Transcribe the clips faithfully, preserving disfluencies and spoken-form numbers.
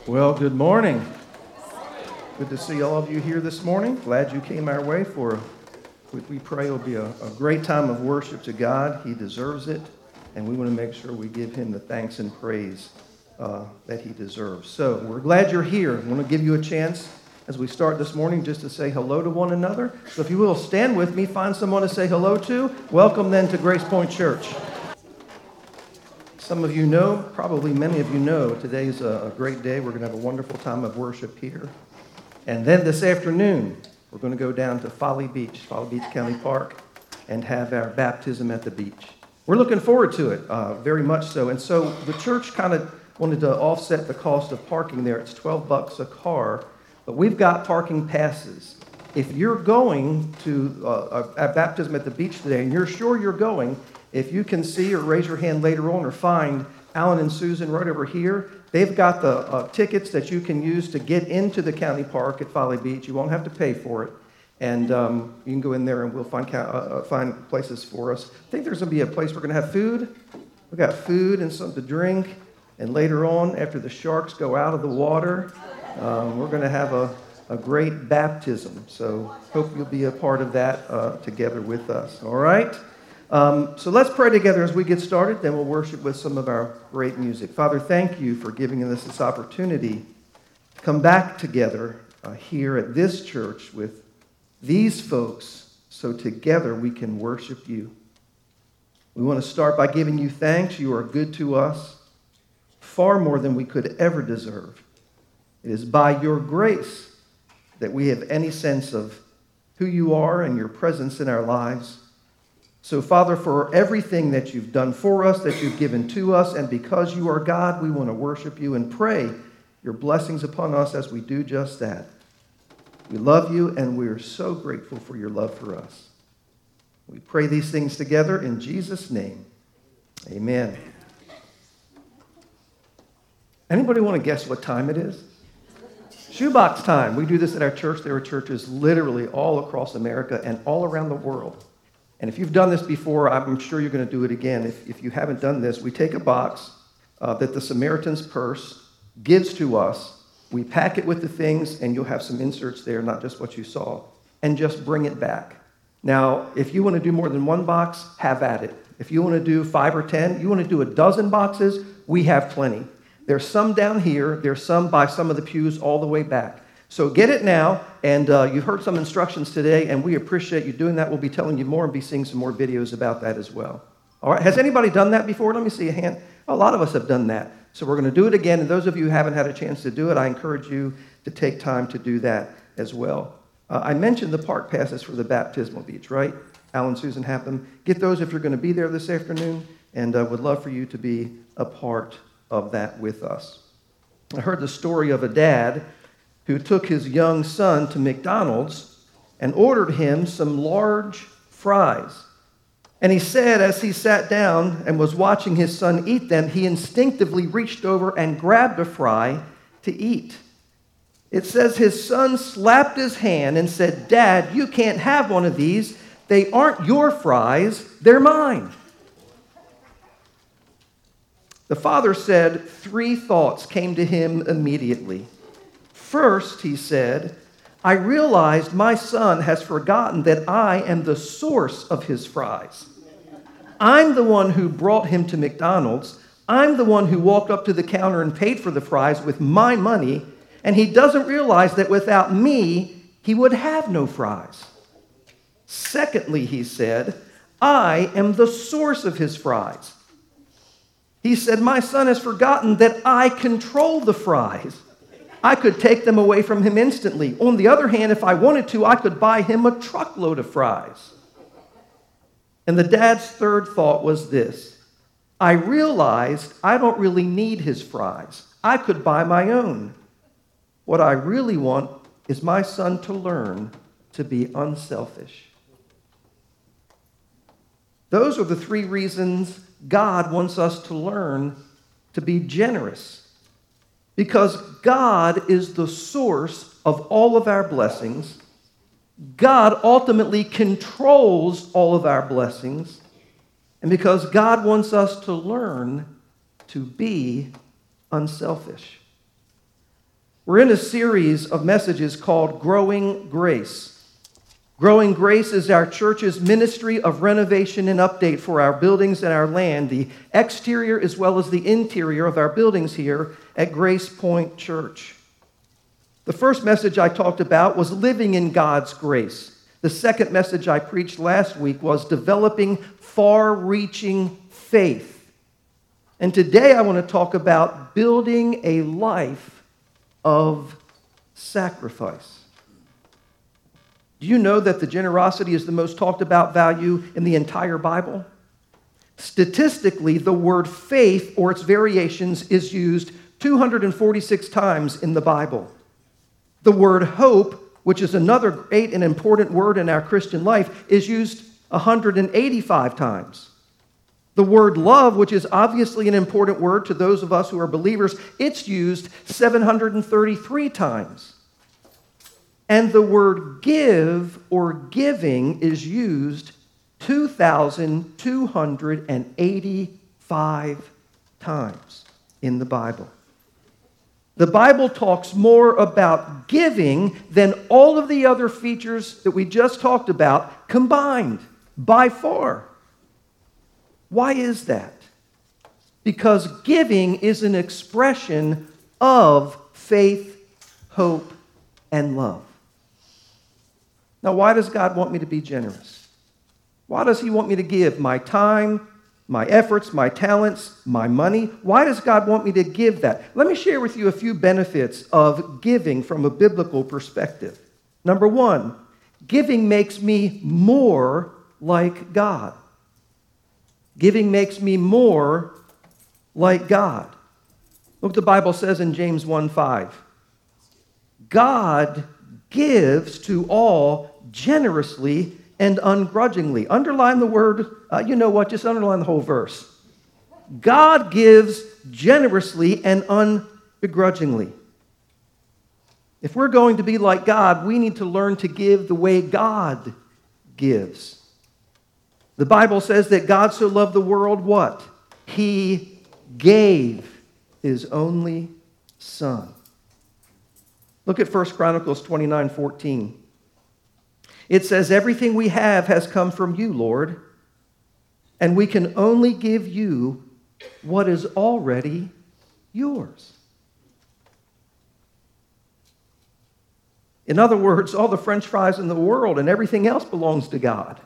Well, good morning. Good to see all of you here this morning. Glad you came our way for what we pray will be a, a great time of worship to God. He deserves it, and we want to make sure we give him the thanks and praise uh, that he deserves. So we're glad you're here. I want to give you a chance as we start this morning just to say hello to one another. So if you will, stand with me, find someone to say hello to. Welcome then to Grace Point Church. Some of you know, probably many of you know, today's a great day. We're going to have a wonderful time of worship here. And then this afternoon, we're going to go down to Folly Beach, Folly Beach County Park, and have our baptism at the beach. We're looking forward to it, uh, very much so. And so the church kind of wanted to offset the cost of parking there. It's twelve bucks a car, but we've got parking passes. If you're going to uh, a, a baptism at the beach today, and you're sure you're going, if you can see or raise your hand later on or find Alan and Susan right over here, they've got the uh, tickets that you can use to get into the county park at Folly Beach. You won't have to pay for it. And um, you can go in there and we'll find uh, find places for us. I think there's going to be a place we're going to have food. We've got food and something to drink. And later on, after the sharks go out of the water, um, we're going to have a, a great baptism. So hope you'll be a part of that uh, together with us. All right? Um, so let's pray together as we get started, then we'll worship with some of our great music. Father, thank you for giving us this opportunity to come back together uh, here at this church with these folks so together we can worship you. We want to start by giving you thanks. You are good to us, far more than we could ever deserve. It is by your grace that we have any sense of who you are and your presence in our lives. So, Father, for everything that you've done for us, that you've given to us, and because you are God, we want to worship you and pray your blessings upon us as we do just that. We love you, and we are so grateful for your love for us. We pray these things together in Jesus' name. Amen. Anybody want to guess what time it is? Shoebox time. We do this at our church. There are churches literally all across America and all around the world. And if you've done this before, I'm sure you're going to do it again. If, if you haven't done this, we take a box uh, that the Samaritan's Purse gives to us. We pack it with the things, and you'll have some inserts there, not just what you saw, and just bring it back. Now, if you want to do more than one box, have at it. If you want to do five or ten, you want to do a dozen boxes, we have plenty. There's some down here. There's some by some of the pews all the way back. So get it now, and uh, you've heard some instructions today, and we appreciate you doing that. We'll be telling you more and be seeing some more videos about that as well. All right, has anybody done that before? Let me see a hand. A lot of us have done that. So we're going to do it again, and those of you who haven't had a chance to do it, I encourage you to take time to do that as well. Uh, I mentioned the park passes for the baptismal beach, right? Alan and Susan have them. Get those if you're going to be there this afternoon, and I uh, would love for you to be a part of that with us. I heard the story of a dad who took his young son to McDonald's and ordered him some large fries. And he said as he sat down and was watching his son eat them, he instinctively reached over and grabbed a fry to eat. It says his son slapped his hand and said, "Dad, you can't have one of these. They aren't your fries, they're mine." The father said three thoughts came to him immediately. First, he said, I realized my son has forgotten that I am the source of his fries. I'm the one who brought him to McDonald's. I'm the one who walked up to the counter and paid for the fries with my money, and he doesn't realize that without me, he would have no fries. Secondly, he said, I am the source of his fries. He said, my son has forgotten that I control the fries. I could take them away from him instantly. On the other hand, if I wanted to, I could buy him a truckload of fries. And the dad's third thought was this. I realized I don't really need his fries. I could buy my own. What I really want is my son to learn to be unselfish. Those are the three reasons God wants us to learn to be generous. Because God is the source of all of our blessings. God ultimately controls all of our blessings. And because God wants us to learn to be unselfish. We're in a series of messages called Growing Grace. Growing Grace is our church's ministry of renovation and update for our buildings and our land, the exterior as well as the interior of our buildings here at Grace Point Church. The first message I talked about was living in God's grace. The second message I preached last week was developing far-reaching faith. And today I want to talk about building a life of sacrifice. Do you know that the generosity is the most talked about value in the entire Bible? Statistically, the word faith or its variations is used two hundred forty-six times in the Bible. The word hope, which is another great and important word in our Christian life, is used one hundred eighty-five times. The word love, which is obviously an important word to those of us who are believers, it's used seven hundred thirty-three times. And the word give or giving is used two thousand two hundred eighty-five times in the Bible. The Bible talks more about giving than all of the other features that we just talked about combined, by far. Why is that? Because giving is an expression of faith, hope, and love. Now, why does God want me to be generous? Why does He want me to give my time, my efforts, my talents, my money? Why does God want me to give that? Let me share with you a few benefits of giving from a biblical perspective. Number one, giving makes me more like God. Giving makes me more like God. Look what the Bible says in James one five. God gives to all generously and ungrudgingly. Underline the word, uh, you know what, just underline the whole verse. God gives generously and unbegrudgingly. If we're going to be like God, we need to learn to give the way God gives. The Bible says that God so loved the world, what? He gave His only Son. Look at First Chronicles twenty-nine fourteen. It says, everything we have has come from you, Lord, and we can only give you what is already yours. In other words, all the French fries in the world and everything else belongs to God.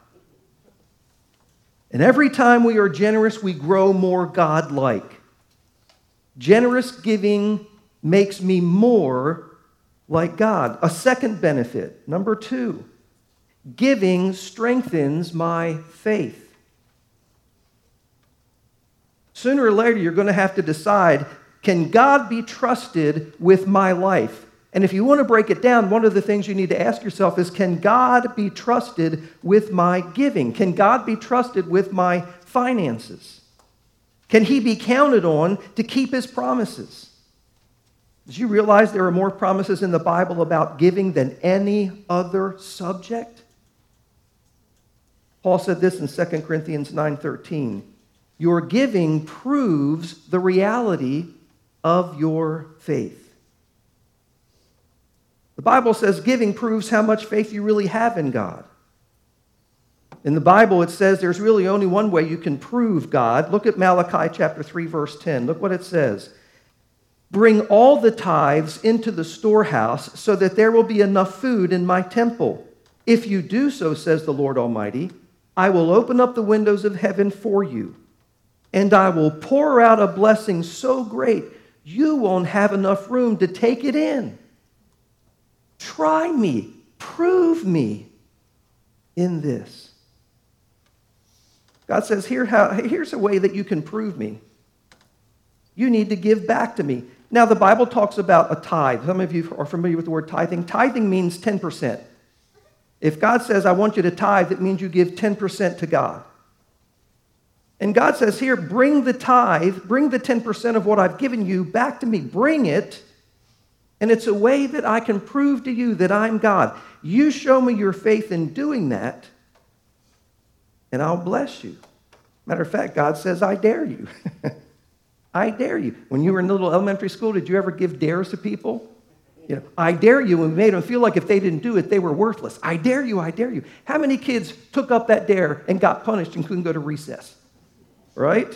And every time we are generous, we grow more God-like. Generous giving makes me more like God. A second benefit, number two, giving strengthens my faith. Sooner or later, you're going to have to decide, can God be trusted with my life? And if you want to break it down, one of the things you need to ask yourself is, can God be trusted with my giving? Can God be trusted with my finances? Can He be counted on to keep His promises? Did you realize there are more promises in the Bible about giving than any other subject? Paul said this in Second Corinthians nine thirteen. Your giving proves the reality of your faith. The Bible says giving proves how much faith you really have in God. In the Bible, it says there's really only one way you can prove God. Look at Malachi chapter three, verse ten. Look what it says. Bring all the tithes into the storehouse so that there will be enough food in my temple. If you do so, says the Lord Almighty, I will open up the windows of heaven for you, and I will pour out a blessing so great you won't have enough room to take it in. Try me, prove me in this. God says, Here how, here's a way that you can prove me. You need to give back to me. Now, the Bible talks about a tithe. Some of you are familiar with the word tithing. Tithing means ten percent. If God says, I want you to tithe, it means you give ten percent to God. And God says here, bring the tithe, bring the ten percent of what I've given you back to me. Bring it. And it's a way that I can prove to you that I'm God. You show me your faith in doing that, and I'll bless you. Matter of fact, God says, I dare you. I dare you. When you were in little elementary school, did you ever give dares to people? You know, I dare you, and we made them feel like if they didn't do it, they were worthless. I dare you, I dare you. How many kids took up that dare and got punished and couldn't go to recess? Right?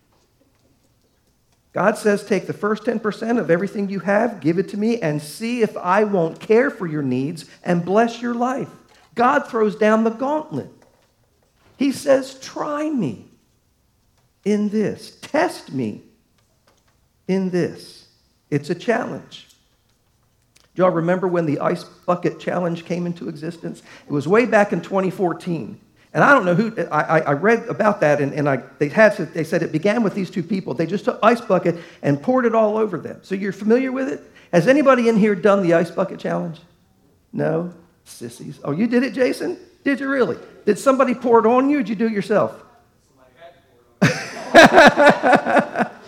God says, take the first ten percent of everything you have, give it to me, and see if I won't care for your needs and bless your life. God throws down the gauntlet. He says, try me in this. Test me in this. It's a challenge. Do y'all remember when the Ice Bucket Challenge came into existence? It was way back in twenty fourteen. And I don't know who, I, I read about that, and, and I, they, had, they said it began with these two people. They just took ice bucket and poured it all over them. So you're familiar with it? Has anybody in here done the Ice Bucket Challenge? No? Sissies. Oh, you did it, Jason? Did you really? Did somebody pour it on you, or did you do it yourself? Somebody had to pour it on me.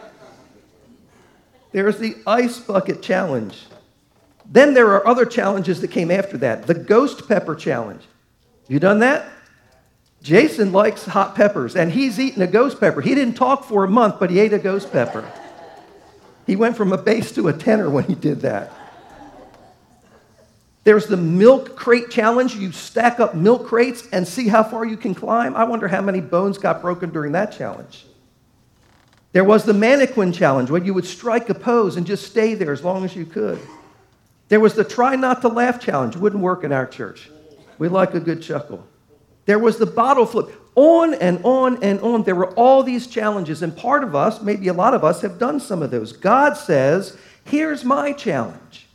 There's the Ice Bucket Challenge. Then there are other challenges that came after that. The Ghost Pepper Challenge. You done that? Jason likes hot peppers, and he's eaten a ghost pepper. He didn't talk for a month, but he ate a ghost pepper. He went from a base to a tenor when he did that. There's the Milk Crate Challenge. You stack up milk crates and see how far you can climb. I wonder how many bones got broken during that challenge. There was the Mannequin Challenge, where you would strike a pose and just stay there as long as you could. There was the Try Not to Laugh Challenge. Wouldn't work in our church. We like a good chuckle. There was the bottle flip. On and on and on. There were all these challenges, and part of us, maybe a lot of us, have done some of those. God says, here's my challenge.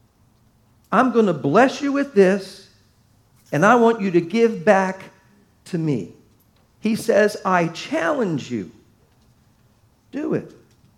I'm going to bless you with this, and I want you to give back to me. He says, I challenge you. Do it.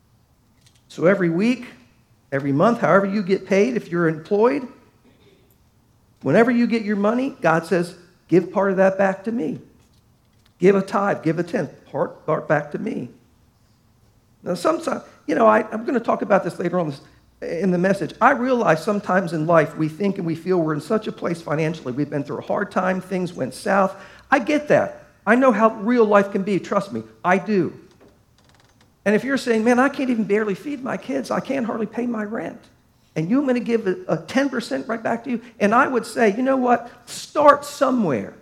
So every week, every month, however you get paid, if you're employed, whenever you get your money, God says, give part of that back to me. Give a tithe, give a tenth, part, part back to me. Now, sometimes, you know, I, I'm going to talk about this later on this, in the message. I realize sometimes in life we think and we feel we're in such a place financially. We've been through a hard time. Things went south. I get that. I know how real life can be. Trust me, I do. And if you're saying, man, I can't even barely feed my kids. I can't hardly pay my rent. And you're going to give a, a ten percent right back to you. And I would say, you know what? Start somewhere.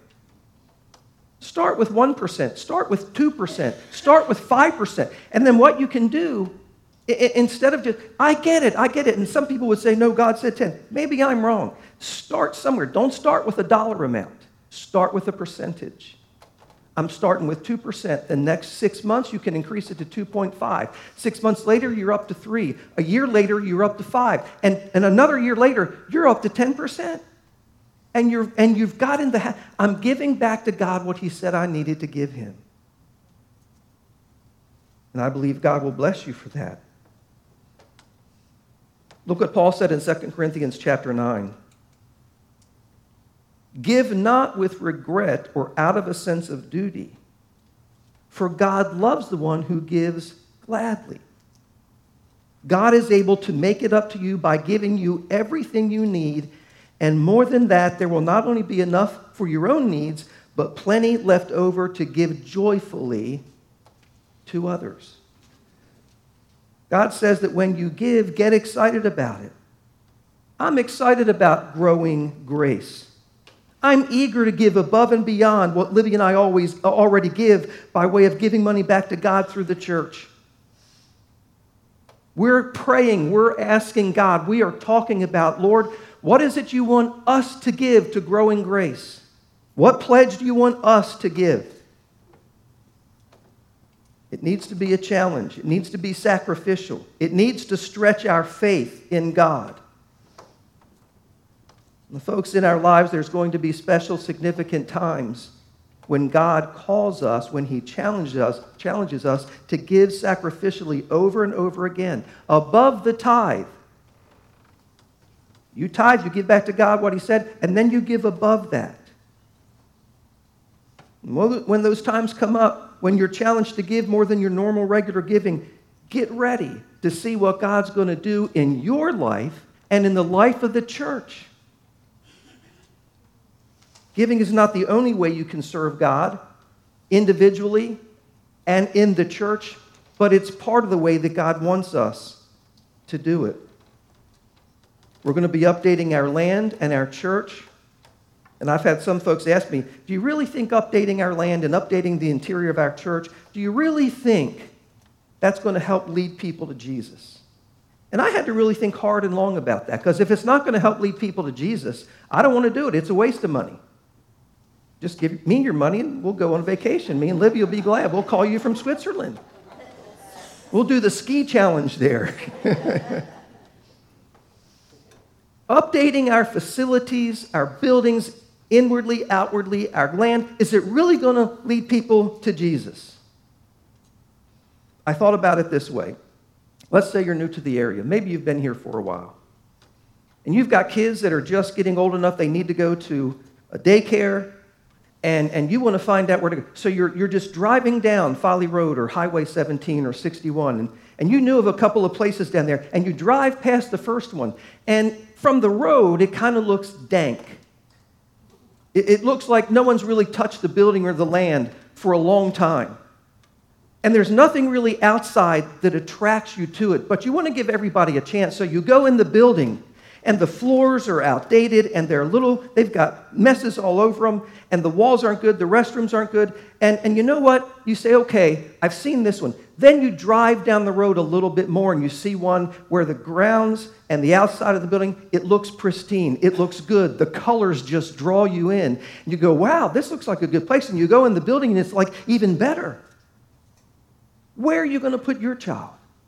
Start with one percent. Start with two percent. Start with five percent. And then what you can do, I- instead of just, I get it, I get it. And some people would say, no, God said ten. Maybe I'm wrong. Start somewhere. Don't start with a dollar amount. Start with a percentage. I'm starting with two percent. The next six months, you can increase it to two point five. Six months later, you're up to three. A year later, you're up to five. And, and another year later, you're up to ten percent. And, you're, and you've got in the, ha- I'm giving back to God what he said I needed to give him. And I believe God will bless you for that. Look what Paul said in Second Corinthians chapter nine. Give not with regret or out of a sense of duty, for God loves the one who gives gladly. God is able to make it up to you by giving you everything you need, and more than that, there will not only be enough for your own needs, but plenty left over to give joyfully to others. God says that when you give, get excited about it. I'm excited about growing grace. I'm eager to give above and beyond what Libby and I always already give by way of giving money back to God through the church. We're praying, we're asking God, we are talking about, Lord, what is it you want us to give to grow in grace? What pledge do you want us to give? It needs to be a challenge. It needs to be sacrificial. It needs to stretch our faith in God. And folks, in our lives, there's going to be special, significant times when God calls us, when he challenges us, challenges us to give sacrificially over and over again, above the tithe. You tithe, you give back to God what he said, and then you give above that. And when those times come up, when you're challenged to give more than your normal, regular giving, get ready to see what God's going to do in your life and in the life of the church. Giving is not the only way you can serve God individually and in the church, but it's part of the way that God wants us to do it. We're going to be updating our land and our church. And I've had some folks ask me, do you really think updating our land and updating the interior of our church, do you really think that's going to help lead people to Jesus? And I had to really think hard and long about that, because if it's not going to help lead people to Jesus, I don't want to do it. It's a waste of money. Just give me your money and we'll go on vacation. Me and Libby will be glad. We'll call you from Switzerland. We'll do the ski challenge there. Updating our facilities, our buildings, inwardly, outwardly, our land, is it really going to lead people to Jesus? I thought about it this way. Let's say you're new to the area. Maybe you've been here for a while. And you've got kids that are just getting old enough they need to go to a daycare, and, and you want to find out where to go. So you're, you're just driving down Folly Road or Highway seventeen or sixty-one, and, and you knew of a couple of places down there, and you drive past the first one, and from the road, it kind of looks dank. It, it looks like no one's really touched the building or the land for a long time. And there's nothing really outside that attracts you to it, but you want to give everybody a chance. So you go in the building, and the floors are outdated, and they're little, they've got messes all over them, and the walls aren't good, the restrooms aren't good. And, and you know what? You say, okay, I've seen this one. Then you drive down the road a little bit more, and you see one where the grounds and the outside of the building, it looks pristine. It looks good. The colors just draw you in. And you go, wow, this looks like a good place. And you go in the building, and it's like even better. Where are you going to put your child?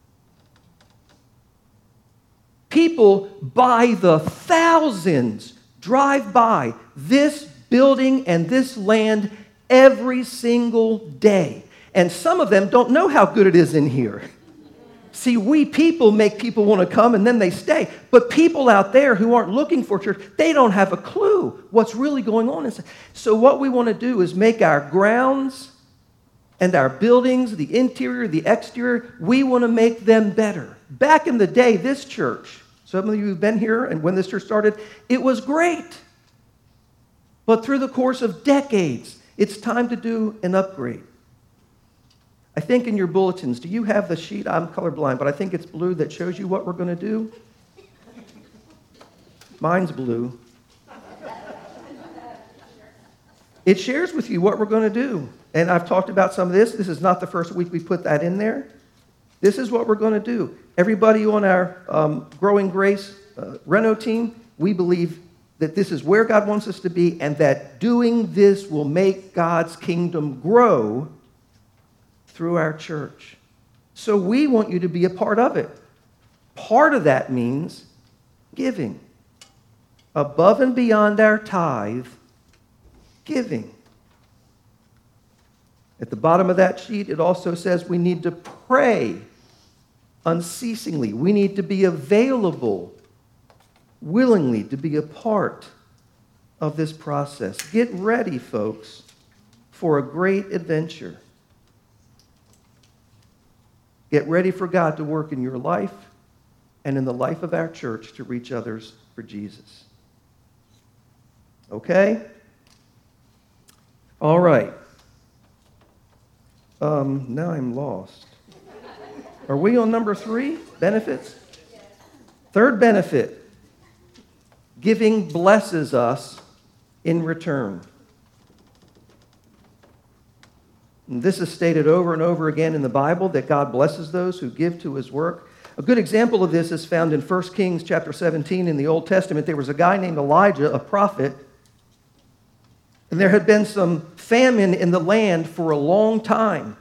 People by the thousands drive by this building and this land every single day. And some of them don't know how good it is in here. See, we people make people want to come and then they stay. But people out there who aren't looking for church, they don't have a clue what's really going on inside. So what we want to do is make our grounds and our buildings, the interior, the exterior, we want to make them better. Back in the day, this church, some of you who've been here and when this church started, it was great. But through the course of decades, it's time to do an upgrade. I think in your bulletins, do you have the sheet? I'm colorblind, but I think it's blue that shows you what we're going to do. Mine's blue. It shares with you what we're going to do. And I've talked about some of this. This is not the first week we put that in there. This is what we're going to do. Everybody on our um, Growing Grace uh, Reno team, we believe that this is where God wants us to be, and that doing this will make God's kingdom grow through our church. So we want you to be a part of it. Part of that means giving. Above and beyond our tithe, giving. At the bottom of that sheet, it also says we need to pray unceasingly. We need to be available willingly to be a part of this process. Get ready, folks, for a great adventure. Get ready for God to work in your life and in the life of our church to reach others for Jesus. Okay? All right. Um, now I'm lost. Are we on number three? Benefits? Third benefit. Giving blesses us in return. And this is stated over and over again in the Bible, that God blesses those who give to his work. A good example of this is found in First Kings chapter seventeen in the Old Testament. There was a guy named Elijah, a prophet, and there had been some famine in the land for a long time.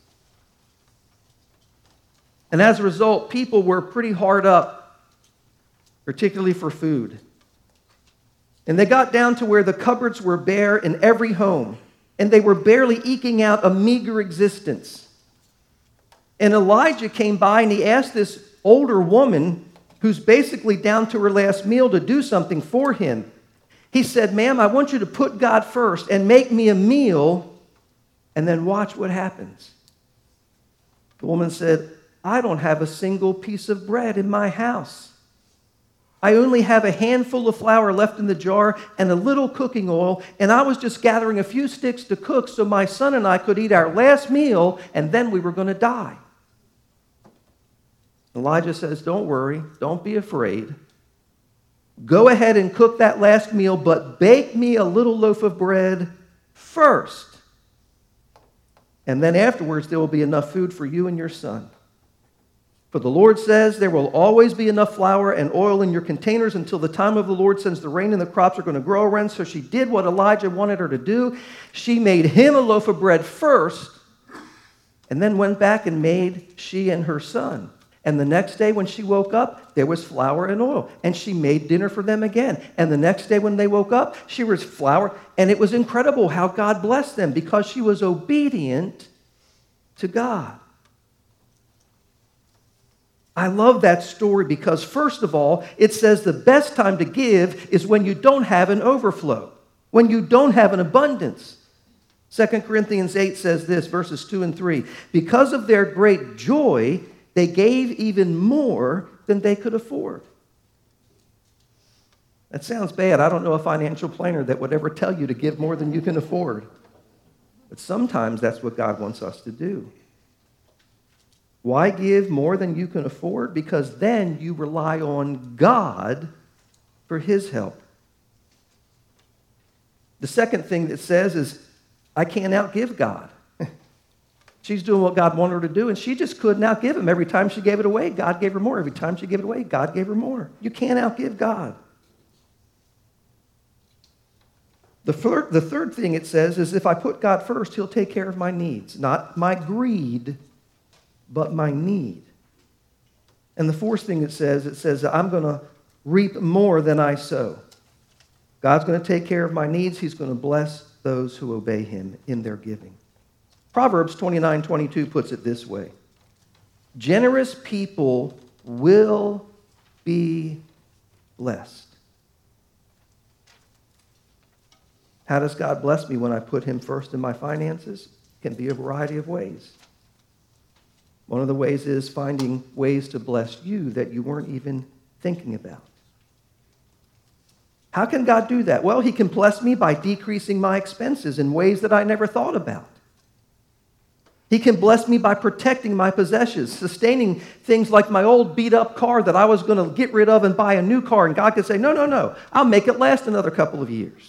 And as a result, people were pretty hard up, particularly for food. And they got down to where the cupboards were bare in every home, and they were barely eking out a meager existence. And Elijah came by and he asked this older woman, who's basically down to her last meal, to do something for him. He said, ma'am, I want you to put God first and make me a meal and then watch what happens. The woman said, I don't have a single piece of bread in my house. I only have a handful of flour left in the jar and a little cooking oil, and I was just gathering a few sticks to cook so my son and I could eat our last meal, and then we were going to die. Elijah says, don't worry, don't be afraid. Go ahead and cook that last meal, but bake me a little loaf of bread first. And then afterwards, there will be enough food for you and your son. For the Lord says, there will always be enough flour and oil in your containers until the time of the Lord sends the rain and the crops are going to grow around. So she did what Elijah wanted her to do. She made him a loaf of bread first, and then went back and made she and her son. And the next day when she woke up, there was flour and oil. And she made dinner for them again. And the next day when they woke up, she was flour. And it was incredible how God blessed them because she was obedient to God. I love that story because, first of all, it says the best time to give is when you don't have an overflow, when you don't have an abundance. Second Corinthians eight says this, verses two and three. Because of their great joy, they gave even more than they could afford. That sounds bad. I don't know a financial planner that would ever tell you to give more than you can afford. But sometimes that's what God wants us to do. Why give more than you can afford? Because then you rely on God for his help. The second thing that says is, I can't outgive God. She's doing what God wanted her to do, and she just couldn't outgive him. Every time she gave it away, God gave her more. Every time she gave it away, God gave her more. You can't outgive God. The third, the third thing it says is, if I put God first, he'll take care of my needs. Not my greed, but my need. And the fourth thing it says, it says, I'm going to reap more than I sow. God's going to take care of my needs. He's going to bless those who obey him in their giving. Proverbs twenty-nine twenty-two puts it this way. Generous people will be blessed. How does God bless me when I put him first in my finances? It can be a variety of ways. One of the ways is finding ways to bless you that you weren't even thinking about. How can God do that? Well, he can bless me by decreasing my expenses in ways that I never thought about. He can bless me by protecting my possessions, sustaining things like my old beat-up car that I was going to get rid of and buy a new car. And God could say, no, no, no, I'll make it last another couple of years.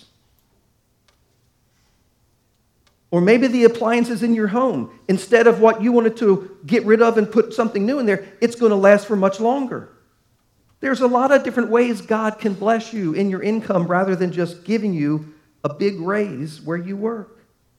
Or maybe the appliances in your home, instead of what you wanted to get rid of and put something new in there, it's going to last for much longer. There's a lot of different ways God can bless you in your income rather than just giving you a big raise where you work.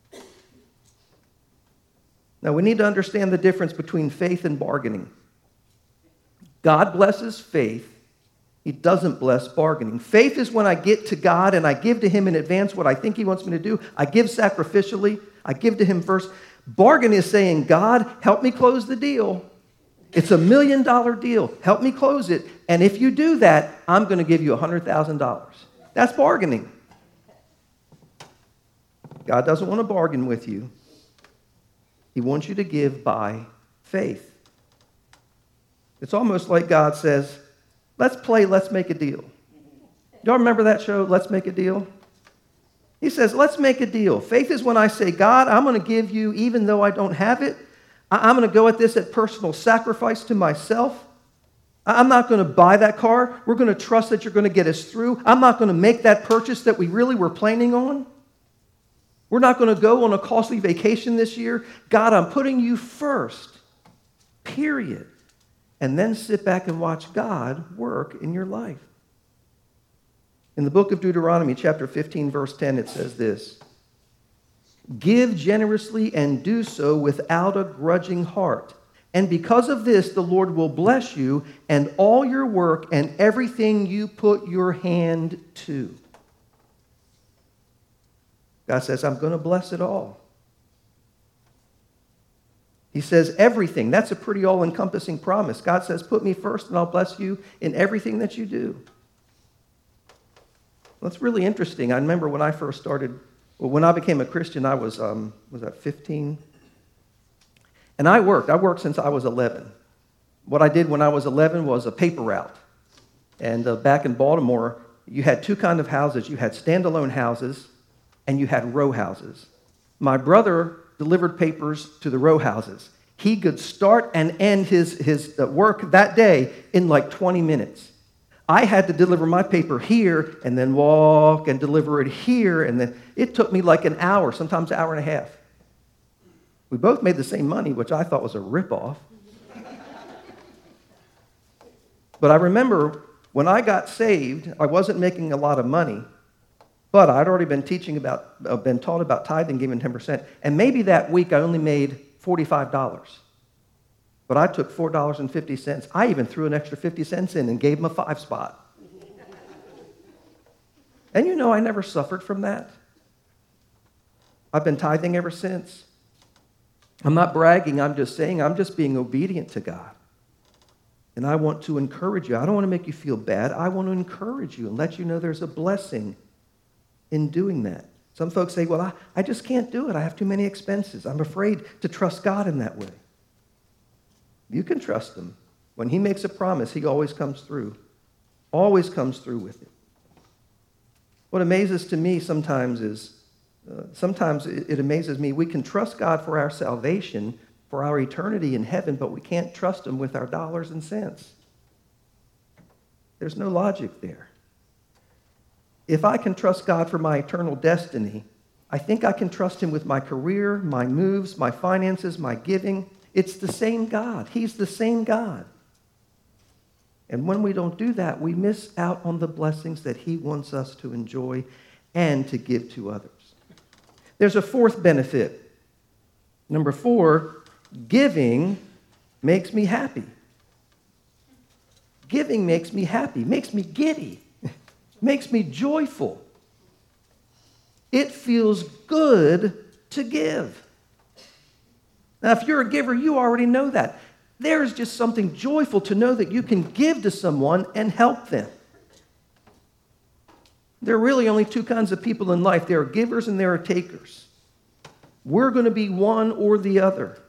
Now, we need to understand the difference between faith and bargaining. God blesses faith. He doesn't bless bargaining. Faith is when I get to God and I give to him in advance what I think he wants me to do. I give sacrificially. I give to him first. Bargain is saying, God, help me close the deal. It's a million dollar deal. Help me close it. And if you do that, I'm going to give you one hundred thousand dollars. That's bargaining. God doesn't want to bargain with you. He wants you to give by faith. It's almost like God says, let's play, let's make a deal. Y'all remember that show, Let's Make a Deal? He says, let's make a deal. Faith is when I say, God, I'm going to give you even though I don't have it. I'm going to go at this at personal sacrifice to myself. I'm not going to buy that car. We're going to trust that you're going to get us through. I'm not going to make that purchase that we really were planning on. We're not going to go on a costly vacation this year. God, I'm putting you first, period. And then sit back and watch God work in your life. In the book of Deuteronomy, chapter fifteen, verse ten, it says this. Give generously and do so without a grudging heart. And because of this, the Lord will bless you and all your work and everything you put your hand to. God says, I'm going to bless it all. He says everything. That's a pretty all-encompassing promise. God says, put me first and I'll bless you in everything that you do. That's really interesting. I remember when I first started, well, when I became a Christian, I was, um, was that fifteen? And I worked. I worked since I was eleven. What I did when I was eleven was a paper route. And uh, back in Baltimore, you had two kinds of houses. You had standalone houses and you had row houses. My brother delivered papers to the row houses. He could start and end his, his work that day in like twenty minutes. I had to deliver my paper here and then walk and deliver it here. And then it took me like an hour, sometimes an hour and a half. We both made the same money, which I thought was a ripoff. But I remember when I got saved, I wasn't making a lot of money, but I'd already been teaching about, uh, been taught about tithing, giving ten percent. And maybe that week I only made forty-five dollars. But I took four dollars and fifty cents. I even threw an extra fifty cents in and gave him a five spot. And you know, I never suffered from that. I've been tithing ever since. I'm not bragging, I'm just saying, I'm just being obedient to God. And I want to encourage you. I don't want to make you feel bad. I want to encourage you and let you know there's a blessing in doing that. Some folks say, well, I, I just can't do it. I have too many expenses. I'm afraid to trust God in that way. You can trust him. When he makes a promise, he always comes through. Always comes through with it. What amazes to me sometimes is, uh, sometimes it, it amazes me, we can trust God for our salvation, for our eternity in heaven, but we can't trust him with our dollars and cents. There's no logic there. If I can trust God for my eternal destiny, I think I can trust him with my career, my moves, my finances, my giving. It's the same God. He's the same God. And when we don't do that, we miss out on the blessings that he wants us to enjoy and to give to others. There's a fourth benefit. Number four, giving makes me happy. Giving makes me happy, makes me giddy, makes me joyful. It feels good to give. Now, if you're a giver, you already know that. There's just something joyful to know that you can give to someone and help them. There are really only two kinds of people in life. There are givers and there are takers. We're going to be one or the other.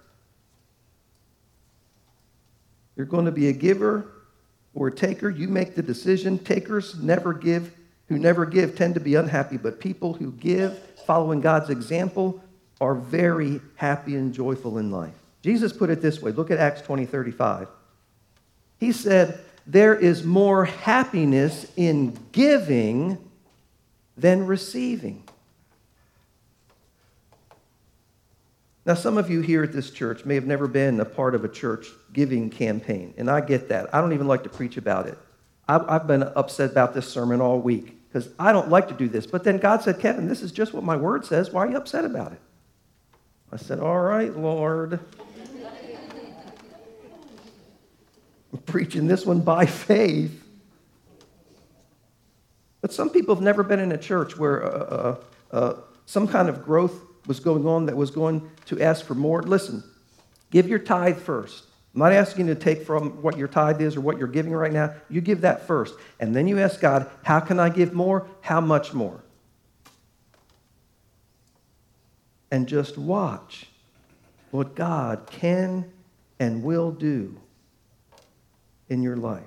You're going to be a giver or a taker. You make the decision. Takers never give, who never give tend to be unhappy, but people who give, following God's example, are very happy and joyful in life. Jesus put it this way. Look at Acts twenty thirty-five. He said, there is more happiness in giving than receiving. Now, some of you here at this church may have never been a part of a church giving campaign, and I get that. I don't even like to preach about it. I've been upset about this sermon all week because I don't like to do this. But then God said, Kevin, this is just what my word says. Why are you upset about it? I said, all right, Lord. I'm preaching this one by faith. But some people have never been in a church where uh, uh, uh, some kind of growth was going on that was going to ask for more. Listen, give your tithe first. I'm not asking you to take from what your tithe is or what you're giving right now. You give that first. And then you ask God, how can I give more? How much more? And just watch what God can and will do in your life.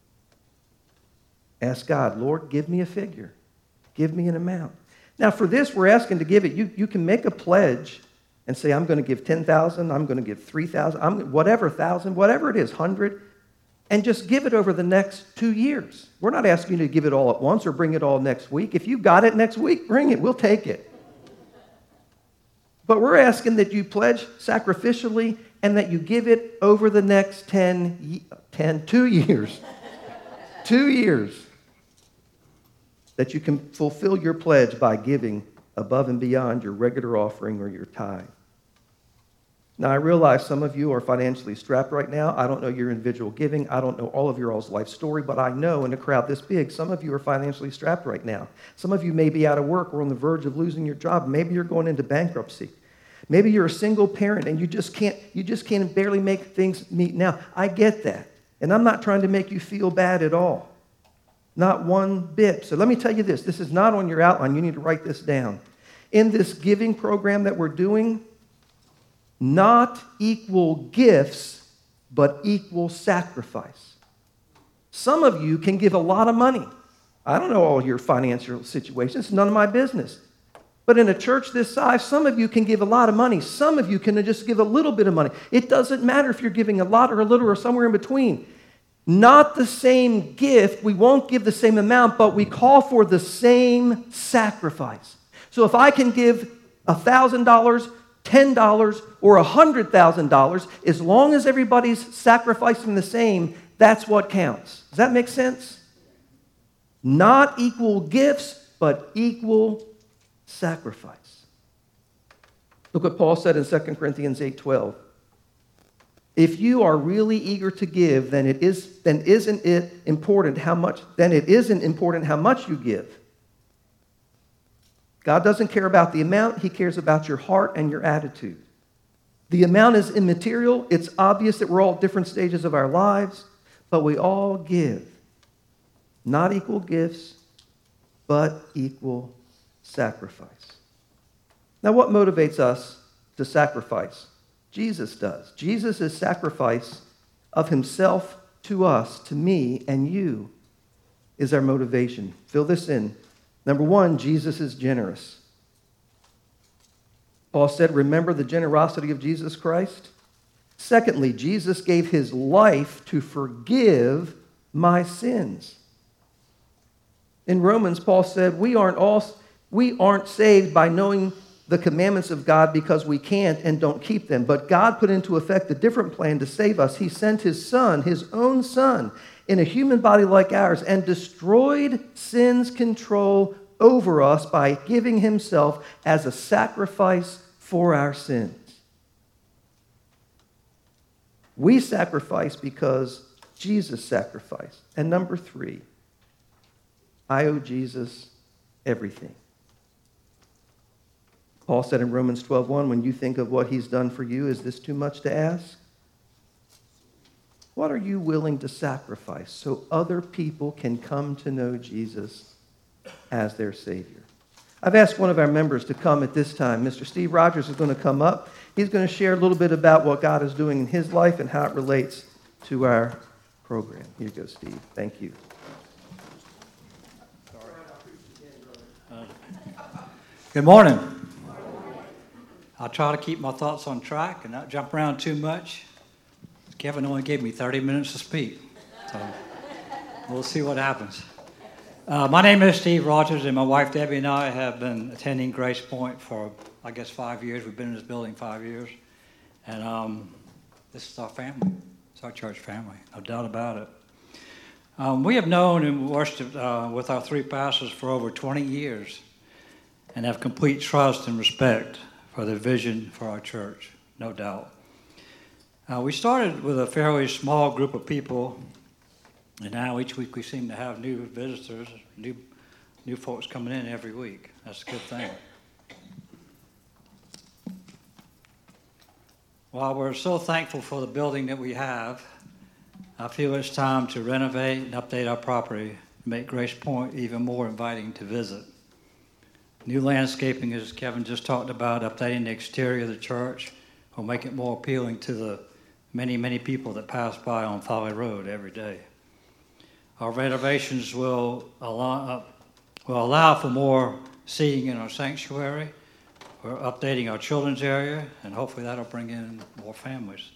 Ask God, Lord, give me a figure. Give me an amount. Now, for this, we're asking to give it. You, you can make a pledge and say, I'm going to give ten thousand dollars, I'm going to give three thousand dollars, I'm, whatever thousand, whatever it is, one hundred, and just give it over the next two years. We're not asking you to give it all at once or bring it all next week. If you've got it next week, bring it. We'll take it. But we're asking that you pledge sacrificially and that you give it over the next ten, ten, two years. Two years. That you can fulfill your pledge by giving above and beyond your regular offering or your tithe. Now, I realize some of you are financially strapped right now. I don't know your individual giving. I don't know all of your all's life story, but I know in a crowd this big, some of you are financially strapped right now. Some of you may be out of work or on the verge of losing your job. Maybe you're going into bankruptcy. Maybe you're a single parent and you just can't, you just can't barely make things meet now. I get that. And I'm not trying to make you feel bad at all. Not one bit. So let me tell you this. This is not on your outline. You need to write this down. In this giving program that we're doing, not equal gifts, but equal sacrifice. Some of you can give a lot of money. I don't know all your financial situations. It's none of my business. But in a church this size, some of you can give a lot of money. Some of you can just give a little bit of money. It doesn't matter if you're giving a lot or a little or somewhere in between. Not the same gift. We won't give the same amount, but we call for the same sacrifice. So if I can give one thousand dollars, ten dollars, or one hundred thousand dollars, as long as everybody's sacrificing the same, that's what counts. Does that make sense? Not equal gifts, but equal sacrifice. Look what Paul said in Second Corinthians eight twelve. If you are really eager to give, then it is then isn't it important how much then it isn't important how much you give. God doesn't care about the amount, he cares about your heart and your attitude. The amount is immaterial. It's obvious that we're all at different stages of our lives, but we all give. Not equal gifts, but equal sacrifice. Now, what motivates us to sacrifice? Jesus does. Jesus' sacrifice of himself to us, to me and you, is our motivation. Fill this in. Number one, Jesus is generous. Paul said, remember the generosity of Jesus Christ? Secondly, Jesus gave his life to forgive my sins. In Romans, Paul said, we aren't all, we aren't saved by knowing the commandments of God because we can't and don't keep them. But God put into effect a different plan to save us. He sent his son, his own son, in a human body like ours and destroyed sin's control over us by giving himself as a sacrifice for our sins. We sacrifice because Jesus sacrificed. And number three, I owe Jesus everything. Paul said in Romans twelve one, when you think of what he's done for you, is this too much to ask? What are you willing to sacrifice so other people can come to know Jesus as their Savior? I've asked one of our members to come at this time. Mister Steve Rogers is going to come up. He's going to share a little bit about what God is doing in his life and how it relates to our program. Here you go, Steve. Thank you. Good morning. I'll try to keep my thoughts on track and not jump around too much. Kevin only gave me thirty minutes to speak, so we'll see what happens. Uh, my name is Steve Rogers, and my wife Debbie and I have been attending Grace Point for, I guess, five years. We've been in this building five years, and um, this is our family. It's our church family, no doubt about it. Um, we have known and worshiped uh, with our three pastors for over twenty years and have complete trust and respect for the vision for our church, no doubt. Uh, we started with a fairly small group of people, and now each week we seem to have new visitors, new new folks coming in every week. That's a good thing. While we're so thankful for the building that we have, I feel it's time to renovate and update our property to make Grace Point even more inviting to visit. New landscaping, as Kevin just talked about, updating the exterior of the church will make it more appealing to the many, many people that pass by on Folly Road every day. Our renovations will allow, uh, will allow for more seating in our sanctuary. We're updating our children's area, and hopefully that'll bring in more families.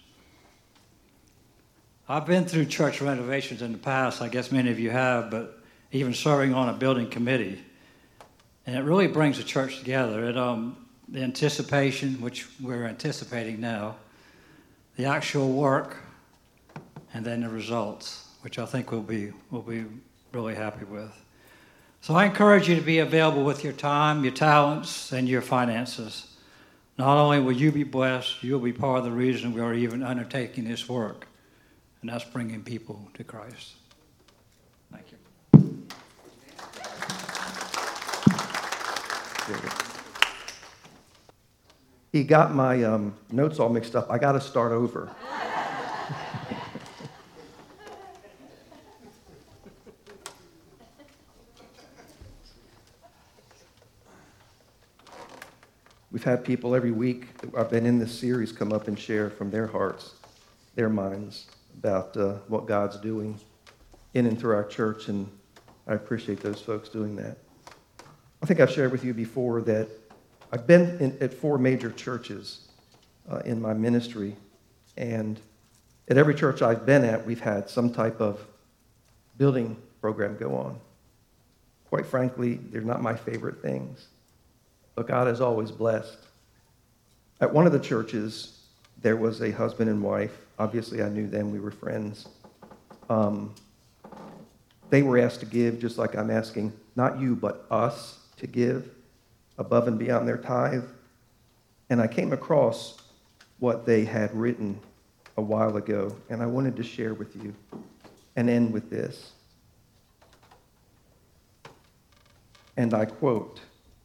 I've been through church renovations in the past, I guess many of you have, but even serving on a building committee. And it really brings the church together. It, um, the anticipation, which we're anticipating now, the actual work, and then the results, which I think we'll be, we'll be really happy with. So I encourage you to be available with your time, your talents, and your finances. Not only will you be blessed, you'll be part of the reason we are even undertaking this work, and that's bringing people to Christ. Thank you. He got my um, notes all mixed up. I got to start over. We've had people every week that I've been in this series come up and share from their hearts, their minds, about uh, what God's doing in and through our church, and I appreciate those folks doing that. I think I've shared with you before that I've been in, at four major churches uh, in my ministry, and At every church I've been at, we've had some type of building program go on. Quite frankly, they're not my favorite things, but God has always blessed. At one of the churches, there was a husband and wife. Obviously, I knew them. We were friends. Um, they were asked to give, just like I'm asking, not you, but us to give above and beyond their tithe. And I came across what they had written a while ago, and I wanted to share with you and end with this. And I quote,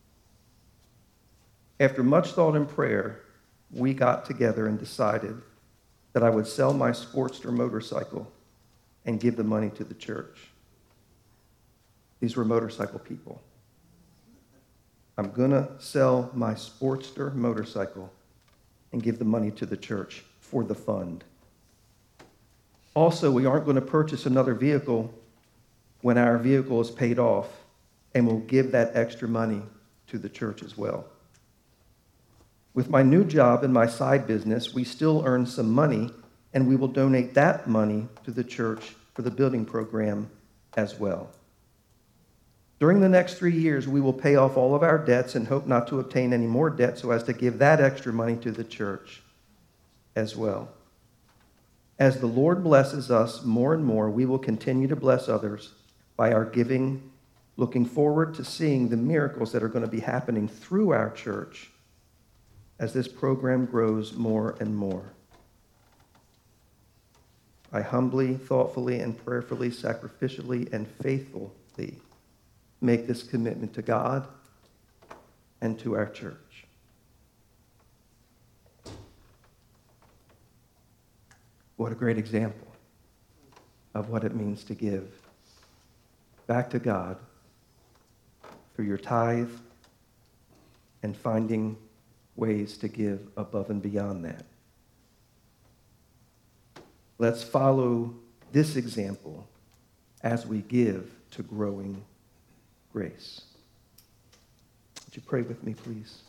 "After much thought and prayer, we got together and decided that I would sell my Sportster motorcycle and give the money to the church." These were motorcycle people. I'm going to sell my Sportster motorcycle and give the money to the church for the fund. Also, we aren't going to purchase another vehicle when our vehicle is paid off, and we'll give that extra money to the church as well. With my new job and my side business, we still earn some money, and we will donate that money to the church for the building program as well. During the next three years, we will pay off all of our debts and hope not to obtain any more debt so as to give that extra money to the church as well. As the Lord blesses us more and more, we will continue to bless others by our giving, looking forward to seeing the miracles that are going to be happening through our church as this program grows more and more. I humbly, thoughtfully, and prayerfully, sacrificially, and faithfully make this commitment to God and to our church. What a great example of what it means to give back to God through your tithe and finding ways to give above and beyond that. Let's follow this example as we give to growing grace. Would you pray with me, please?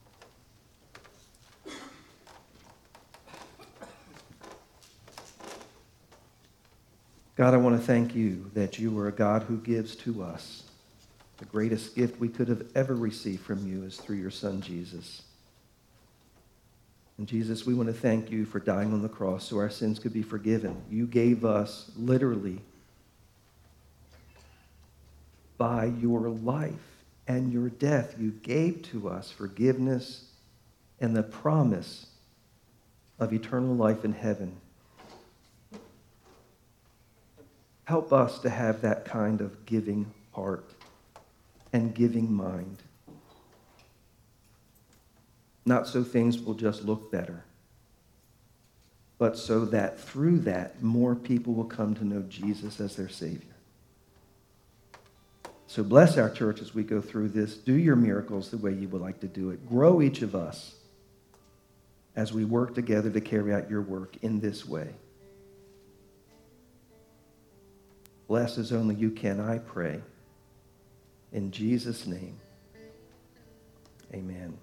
God, I want to thank you that you are a God who gives to us. The greatest gift we could have ever received from you is through your Son, Jesus. And Jesus, we want to thank you for dying on the cross so our sins could be forgiven. You gave us, literally, by your life and your death, you gave to us forgiveness and the promise of eternal life in heaven. Help us to have that kind of giving heart and giving mind. Not so things will just look better, but so that through that, more people will come to know Jesus as their Savior. So bless our church as we go through this. Do your miracles the way you would like to do it. Grow each of us as we work together to carry out your work in this way. Bless as only you can, I pray. In Jesus' name, amen.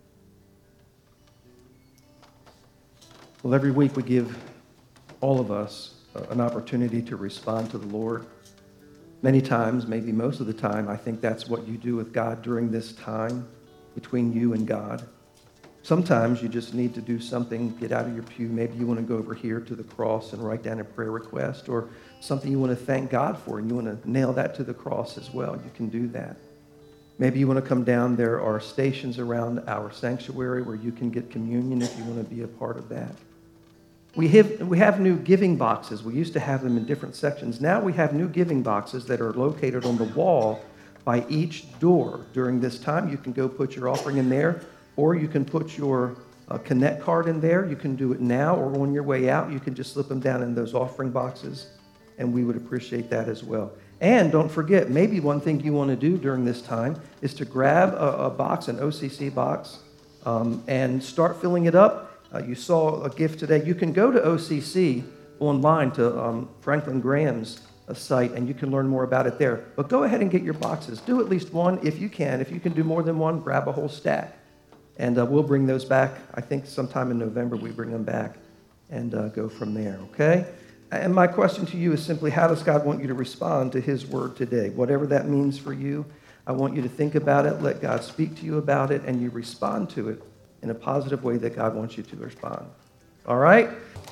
Well, every week we give all of us an opportunity to respond to the Lord. Many times, maybe most of the time, I think that's what you do with God during this time between you and God. Sometimes you just need to do something, get out of your pew. Maybe you want to go over here to the cross and write down a prayer request, or something you want to thank God for, and you want to nail that to the cross as well. You can do that. Maybe you want to come down. There are stations around our sanctuary where you can get communion if you want to be a part of that. We have, we have new giving boxes. We used to have them in different sections. Now we have new giving boxes that are located on the wall by each door. During this time, you can go put your offering in there, or you can put your uh, Connect card in there. You can do it now, or on your way out, you can just slip them down in those offering boxes, and we would appreciate that as well. And don't forget, maybe one thing you want to do during this time is to grab a, a box, an O C C box, um, and start filling it up. Uh, you saw a gift today. You can go to O C C online to um, Franklin Graham's uh, site, and you can learn more about it there. But go ahead and get your boxes. Do at least one if you can. If you can do more than one, grab a whole stack. And uh, we'll bring those back. I think sometime in November we bring them back. and uh, go from there, okay? And my question to you is simply, how does God want you to respond to his word today? Whatever that means for you, I want you to think about it, let God speak to you about it, and you respond to it in a positive way that God wants you to respond. All right?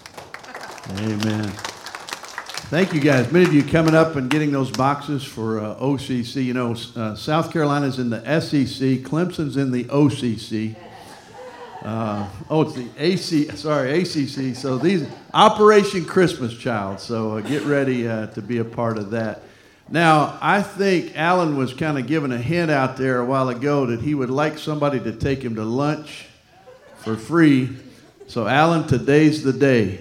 Amen. Thank you, guys. Many of you coming up and getting those boxes for uh, O C C. You know, uh, South Carolina's in the S E C. Clemson's in the O C C. Uh, oh, it's the A C. Sorry, A C C. So these Operation Christmas Child. So uh, get ready uh, to be a part of that. Now, I think Alan was kind of giving a hint out there a while ago that he would like somebody to take him to lunch for free. So, Alan, today's the day.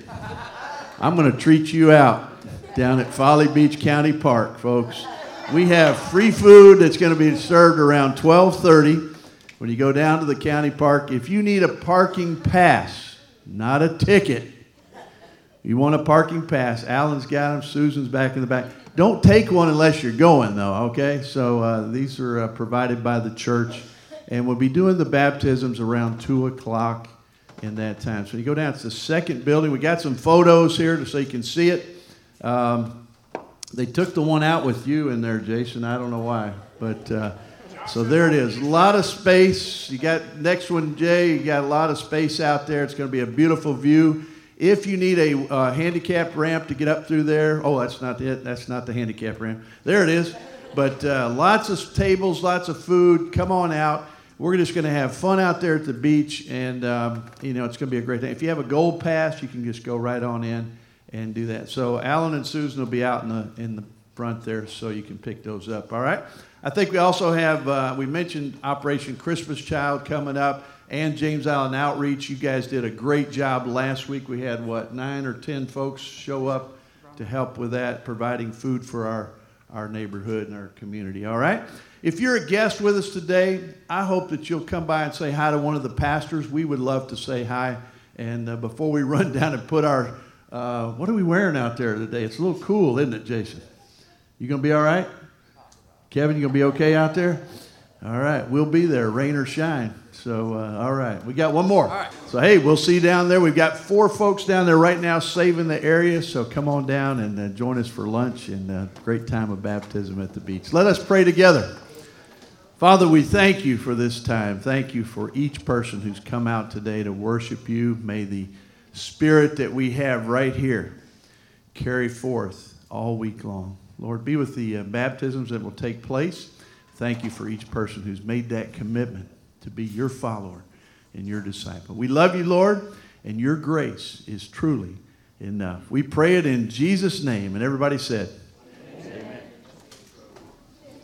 I'm going to treat you out down at Folly Beach County Park, folks. We have free food that's going to be served around twelve thirty when you go down to the county park. If you need a parking pass, not a ticket, you want a parking pass, Alan's got them, Susan's back in the back. Don't take one unless you're going, though, okay? So uh, these are uh, provided by the church, and we'll be doing the baptisms around two o'clock in that time. So you go down to the second building. We got some photos here so you can see it. Um, they took the one out with you in there, Jason. I don't know why, but uh, so there it is. A lot of space. You got next one, Jay. You got a lot of space out there. It's going to be a beautiful view. If you need a uh, handicapped ramp to get up through there, oh, that's not it. That's not the handicap ramp. There it is. But uh, lots of tables, lots of food. Come on out. We're just going to have fun out there at the beach, and um, you know it's going to be a great thing. If you have a gold pass, you can just go right on in and do that. So Alan and Susan will be out in the in the front there, so you can pick those up. All right. I think we also have uh, we mentioned Operation Christmas Child coming up, and James Island Outreach. You guys did a great job last week. We had what nine or ten folks show up to help with that, providing food for our our neighborhood and our community. All right. If you're a guest with us today, I hope that you'll come by and say hi to one of the pastors. We would love to say hi. And uh, before we run down and put our, uh, what are we wearing out there today? It's a little cool, isn't it, Jason? You going to be all right? Kevin, you going to be okay out there? All right. We'll be there, rain or shine. So, uh, all right. We got one more. All right. So, hey, we'll see you down there. We've got four folks down there right now saving the area. So come on down and uh, join us for lunch and a great time of baptism at the beach. Let us pray together. Father, we thank you for this time. Thank you for each person who's come out today to worship you. May the spirit that we have right here carry forth all week long. Lord, be with the uh, baptisms that will take place. Thank you for each person who's made that commitment to be your follower and your disciple. We love you, Lord, and your grace is truly enough. We pray it in Jesus' name. And everybody said,